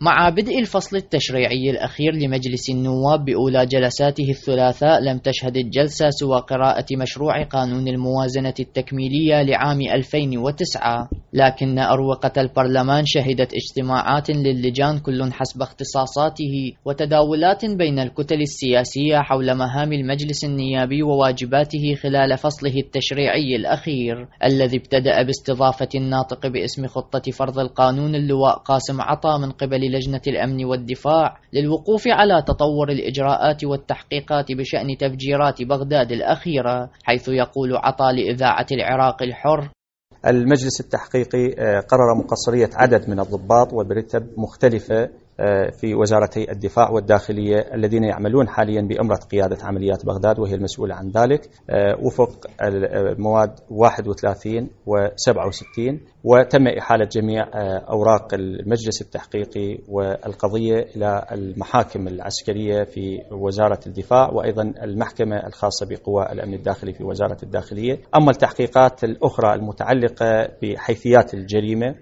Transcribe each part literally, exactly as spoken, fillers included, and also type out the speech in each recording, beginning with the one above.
مع بدء الفصل التشريعي الأخير لمجلس النواب بأولى جلساته الثلاثاء، لم تشهد الجلسة سوى قراءة مشروع قانون الموازنة التكميلية لعام ألفين وتسعة، لكن أروقة البرلمان شهدت اجتماعات للجان كل حسب اختصاصاته وتداولات بين الكتل السياسية حول مهام المجلس النيابي وواجباته خلال فصله التشريعي الأخير، الذي ابتدأ باستضافة الناطق باسم خطة فرض القانون اللواء قاسم عطا من قبل لجنة الأمن والدفاع للوقوف على تطور الإجراءات والتحقيقات بشأن تفجيرات بغداد الأخيرة، حيث يقول عطا لإذاعة العراق الحر: المجلس التحقيقي قرر مقصرية عدد من الضباط وبرتب مختلفة في وزارتي الدفاع والداخلية الذين يعملون حاليا بأمرة قيادة عمليات بغداد وهي المسؤولة عن ذلك وفق المواد واحد وثلاثين وسبعة وستين، وتم إحالة جميع أوراق المجلس التحقيقي والقضية إلى المحاكم العسكرية في وزارة الدفاع وأيضا المحكمة الخاصة بقوى الأمن الداخلي في وزارة الداخلية. أما التحقيقات الأخرى المتعلقة بحيثيات الجريمة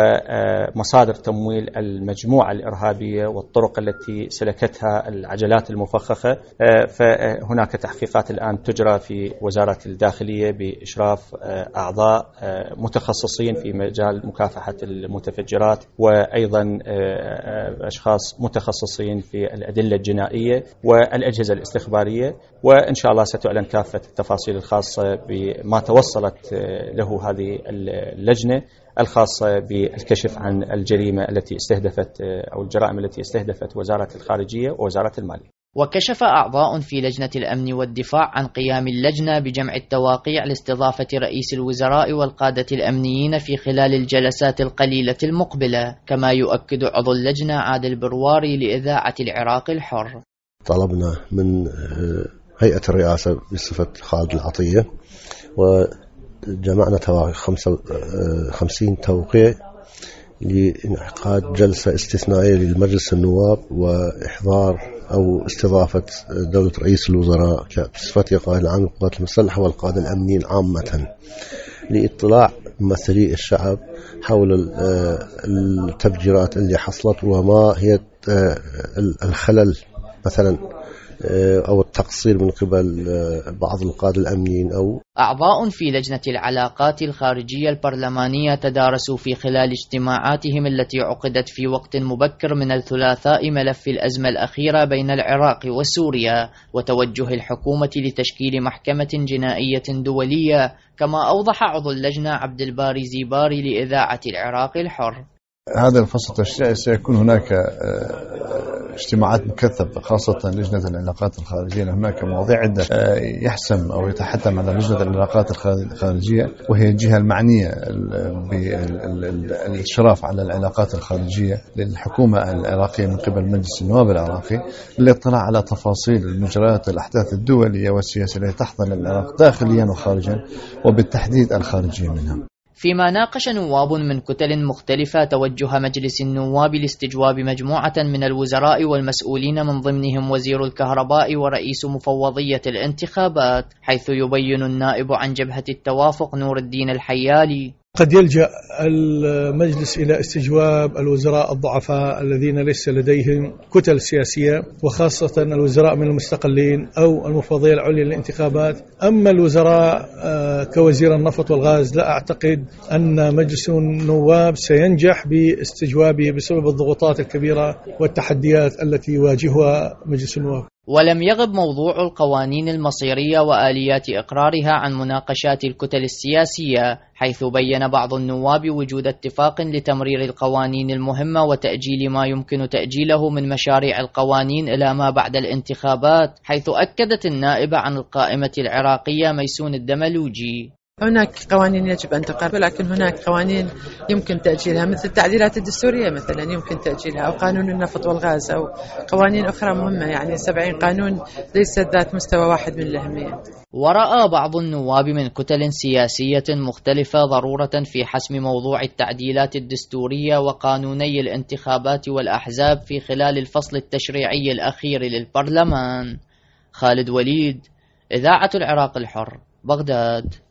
ومصادر تمويل المجموعة الإرهابية والطرق التي سلكتها العجلات المفخخة، فهناك تحقيقات الآن تجرى في وزارة الداخلية بإشراف أعضاء متخصصين في مجال مكافحة المتفجرات وأيضا أشخاص متخصصين في الأدلة الجنائية والأجهزة الاستخبارية، وإن شاء الله ستعلن كافة التفاصيل الخاصة بما توصلت له هذه اللجنة الخاصة بالكشف عن الجريمة التي استهدفت أو الجرائم التي استهدفت وزارة الخارجية ووزارة المالية. وكشف أعضاء في لجنة الأمن والدفاع عن قيام اللجنة بجمع التواقيع لاستضافة رئيس الوزراء والقادة الأمنيين في خلال الجلسات القليلة المقبلة، كما يؤكد عضو اللجنة عادل برواري لإذاعة العراق الحر: طلبنا من هيئة الرئاسة بصفة خالد العطية وجمعنا خمسة وخمسين توقيع لإنعقاد جلسة استثنائية للمجلس النواب وإحضار أو استضافة دولة رئيس الوزراء بصفته قائد العام للقوات المسلحة والقادة الأمنيين عامة لإطلاع ممثلي الشعب حول التفجيرات اللي حصلت وما هي الخلل مثلا أو التقصير من قبل بعض القادة الأمنيين. أو أعضاء في لجنة العلاقات الخارجية البرلمانية تدارسوا في خلال اجتماعاتهم التي عقدت في وقت مبكر من الثلاثاء ملف الأزمة الأخيرة بين العراق وسوريا وتوجه الحكومة لتشكيل محكمة جنائية دولية، كما أوضح عضو اللجنة عبد الباري زيباري لإذاعة العراق الحر: هذا الفصل التشريعي سيكون هناك اجتماعات مكثفة خاصة لجنة العلاقات الخارجية. هناك مواضيع عدة يحسم أو يتحتم على لجنة العلاقات الخارجية وهي الجهة المعنية بالإشراف على العلاقات الخارجية للحكومة العراقية من قبل مجلس النواب العراقي للاطلاع على تفاصيل المجريات الأحداث الدولية والسياسية التي تحضر العراق داخليا وخارجا وبالتحديد الخارجية منها. فيما ناقش نواب من كتل مختلفة توجه مجلس النواب لاستجواب مجموعة من الوزراء والمسؤولين من ضمنهم وزير الكهرباء ورئيس مفوضية الانتخابات، حيث يبين النائب عن جبهة التوافق نور الدين الحيالي: قد يلجأ المجلس إلى استجواب الوزراء الضعفاء الذين ليس لديهم كتل سياسية وخاصة الوزراء من المستقلين أو المفوضية العليا للانتخابات. أما الوزراء كوزير النفط والغاز لا أعتقد أن مجلس النواب سينجح باستجوابه بسبب الضغوطات الكبيرة والتحديات التي يواجهها مجلس النواب. ولم يغب موضوع القوانين المصيرية وآليات إقرارها عن مناقشات الكتل السياسية، حيث بين بعض النواب وجود اتفاق لتمرير القوانين المهمة وتأجيل ما يمكن تأجيله من مشاريع القوانين إلى ما بعد الانتخابات، حيث أكدت النائبة عن القائمة العراقية ميسون الدملوجي: هناك قوانين يجب أن تقر، لكن هناك قوانين يمكن تأجيلها مثل التعديلات الدستورية مثلا يمكن تأجيلها، أو قانون النفط والغاز، أو قوانين أخرى مهمة، يعني سبعين قانون ليست ذات مستوى واحد من الأهمية. ورأى بعض النواب من كتل سياسية مختلفة ضرورة في حسم موضوع التعديلات الدستورية وقانوني الانتخابات والأحزاب في خلال الفصل التشريعي الأخير للبرلمان. خالد وليد، إذاعة العراق الحر، بغداد.